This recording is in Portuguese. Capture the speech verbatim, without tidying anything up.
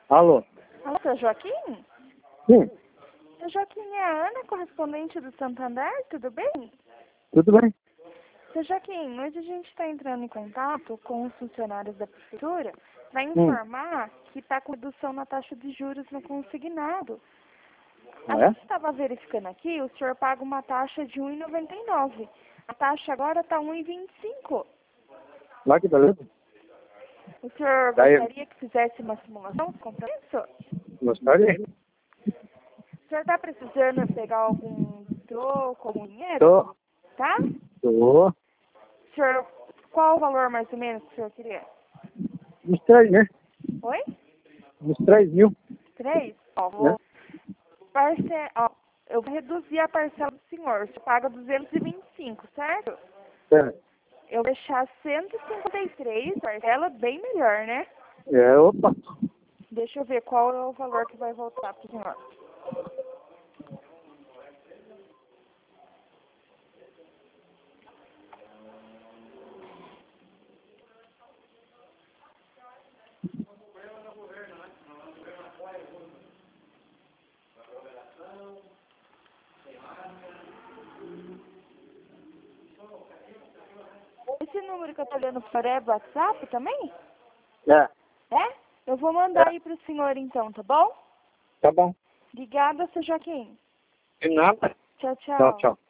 Alô? Alô, seu Joaquim? Sim, Seu Joaquim, é a Ana, correspondente do Santander, tudo bem? tudo bem? Seu Joaquim, hoje a gente está entrando em contato com os funcionários da prefeitura para Hum. informar que está com redução na taxa de juros no consignado. A Ah, é? gente estava verificando aqui, o senhor paga uma taxa de um real e noventa e nove centavos. A taxa agora está um real e vinte e cinco centavos. Lá que beleza. O senhor Daí, gostaria que fizesse uma simulação contra isso? gostaria? O senhor está precisando pegar algum troco, algum dinheiro? Tô, Tá? tô. O senhor, qual o valor mais ou menos que o senhor queria? Uns três, né? Oi? Uns três mil, Três? Ó, né? vou parce... ó, eu vou reduzir a parcela do senhor. O senhor paga duzentos e vinte e cinco, certo? É, Eu vou deixar cento e cinquenta e três, parcela bem melhor, né? é, opa. Deixa eu ver qual é o valor que vai voltar pro senhor. Esse número que eu tô olhando para é do WhatsApp também? É, É? Eu vou mandar é, aí pro senhor então, tá bom? tá bom. Obrigada, seu Joaquim. De nada. Tchau, Tchau, tchau. tchau.